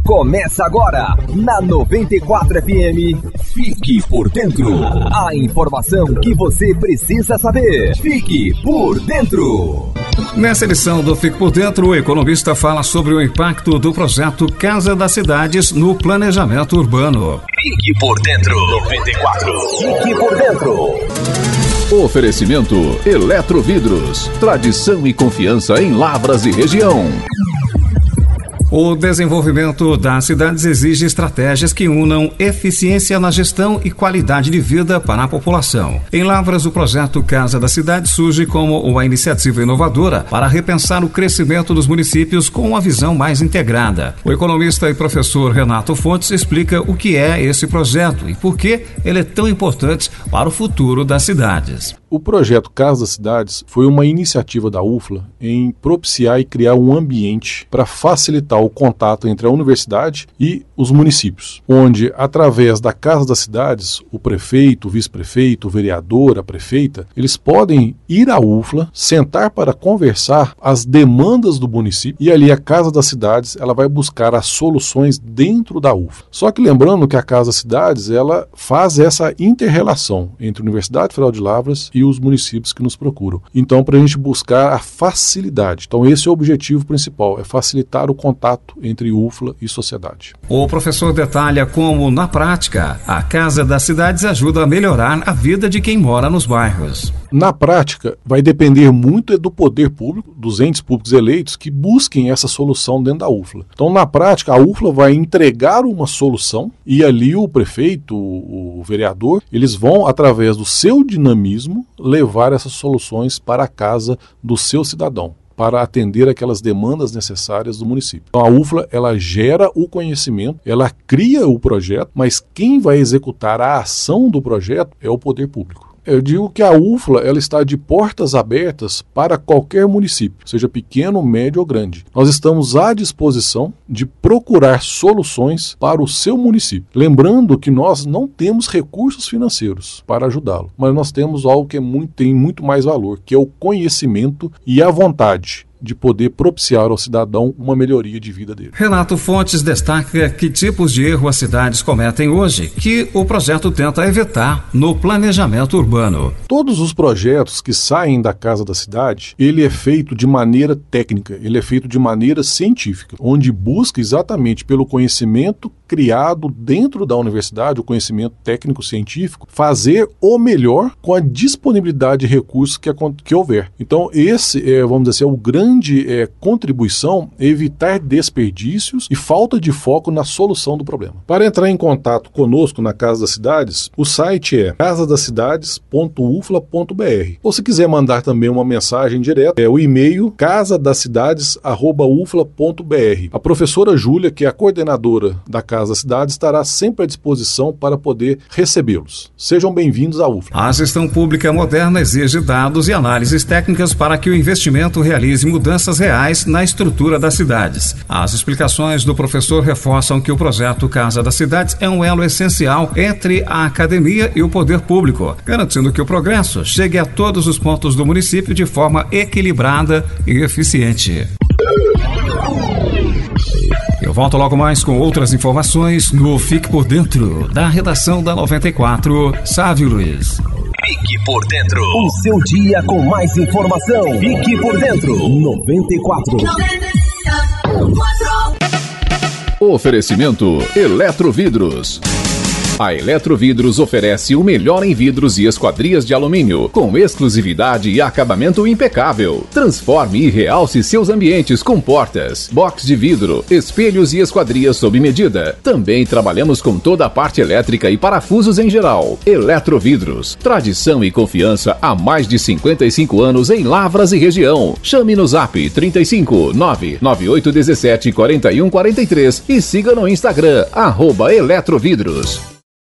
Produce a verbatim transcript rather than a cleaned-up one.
Começa agora, na noventa e quatro F M. Fique por dentro. A informação que você precisa saber. Fique por dentro. Nessa edição do Fique por Dentro, o economista fala sobre o impacto do projeto Casa das Cidades no planejamento urbano. Fique por dentro. noventa e quatro. Fique por dentro. Oferecimento Eletrovidros. Tradição e confiança em Lavras e região. O desenvolvimento das cidades exige estratégias que unam eficiência na gestão e qualidade de vida para a população. Em Lavras, o projeto Casa da Cidade surge como uma iniciativa inovadora para repensar o crescimento dos municípios com uma visão mais integrada. O economista e professor Renato Fontes explica o que é esse projeto e por que ele é tão importante para o futuro das cidades. O projeto Casa das Cidades foi uma iniciativa da U F L A em propiciar e criar um ambiente para facilitar o contato entre a universidade e os municípios, onde, através da Casa das Cidades, o prefeito, o vice-prefeito, o vereador, a prefeita, eles podem ir à U F L A, sentar para conversar as demandas do município e ali a Casa das Cidades ela vai buscar as soluções dentro da U F L A. Só que lembrando que a Casa das Cidades ela faz essa inter-relação entre a Universidade Federal de Lavras e os municípios que nos procuram. Então, para a gente buscar a facilidade. Então, esse é o objetivo principal, é facilitar o contato entre U F L A e sociedade. O professor detalha como, na prática, a Casa das Cidades ajuda a melhorar a vida de quem mora nos bairros. Na prática, vai depender muito do poder público, dos entes públicos eleitos, que busquem essa solução dentro da U F L A. Então, na prática, a U F L A vai entregar uma solução e ali o prefeito, o vereador, eles vão, através do seu dinamismo, levar essas soluções para a casa do seu cidadão, para atender aquelas demandas necessárias do município. Então a U F L A, ela gera o conhecimento, ela cria o projeto, mas quem vai executar a ação do projeto é o poder público. Eu digo que a U F L A ela está de portas abertas para qualquer município, seja pequeno, médio ou grande. Nós estamos à disposição de procurar soluções para o seu município. Lembrando que nós não temos recursos financeiros para ajudá-lo, mas nós temos algo que é muito, tem muito mais valor, que é o conhecimento e a vontade de poder propiciar ao cidadão uma melhoria de vida dele. Renato Fontes destaca que tipos de erro as cidades cometem hoje, que o projeto tenta evitar no planejamento urbano. Todos os projetos que saem da Casa da Cidade, ele é feito de maneira técnica, ele é feito de maneira científica, onde busca exatamente pelo conhecimento criado dentro da universidade, o conhecimento técnico-científico, fazer o melhor com a disponibilidade de recursos que, que houver. Então esse, é, vamos dizer assim, é o grande grande é, contribuição é evitar desperdícios e falta de foco na solução do problema. Para entrar em contato conosco na Casa das Cidades, o site é casa das cidades ponto u f l a ponto b r. Ou se quiser mandar também uma mensagem direta, é o e-mail casa das cidades arroba u f l a ponto b r. A professora Júlia, que é a coordenadora da Casa das Cidades, estará sempre à disposição para poder recebê-los. Sejam bem-vindos à U F L A. A gestão pública moderna exige dados e análises técnicas para que o investimento realize mudanças reais na estrutura das cidades. As explicações do professor reforçam que o projeto Casa das Cidades é um elo essencial entre a academia e o poder público, garantindo que o progresso chegue a todos os pontos do município de forma equilibrada e eficiente. Eu volto logo mais com outras informações no Fique por Dentro, da redação da noventa e quatro, Sávio Luiz. Fique por dentro. O seu dia com mais informação. Fique por dentro. noventa e quatro. Oferecimento Eletrovidros. A Eletrovidros oferece o melhor em vidros e esquadrias de alumínio, com exclusividade e acabamento impecável. Transforme e realce seus ambientes com portas, box de vidro, espelhos e esquadrias sob medida. Também trabalhamos com toda a parte elétrica e parafusos em geral. Eletrovidros, tradição e confiança há mais de cinquenta e cinco anos em Lavras e região. Chame no Zap trinta e cinco, nove nove oito um sete, quatro um quatro três e siga no Instagram, arroba Eletrovidros.